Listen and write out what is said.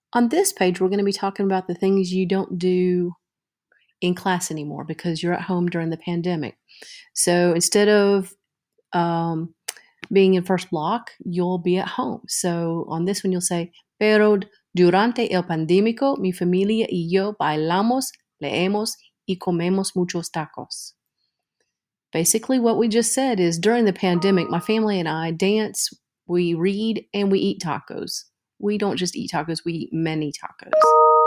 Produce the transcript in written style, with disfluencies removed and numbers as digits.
On this page, we're going to be talking about the things you don't do in class anymore because you're at home during the pandemic. So instead of being in first block, you'll be at home. So on this one, you'll say, pero durante el pandémico, mi familia y yo bailamos, leemos y comemos muchos tacos. Basically, what we just said is during the pandemic, my family and I dance, we read, and we eat tacos. We don't just eat tacos, we eat many tacos.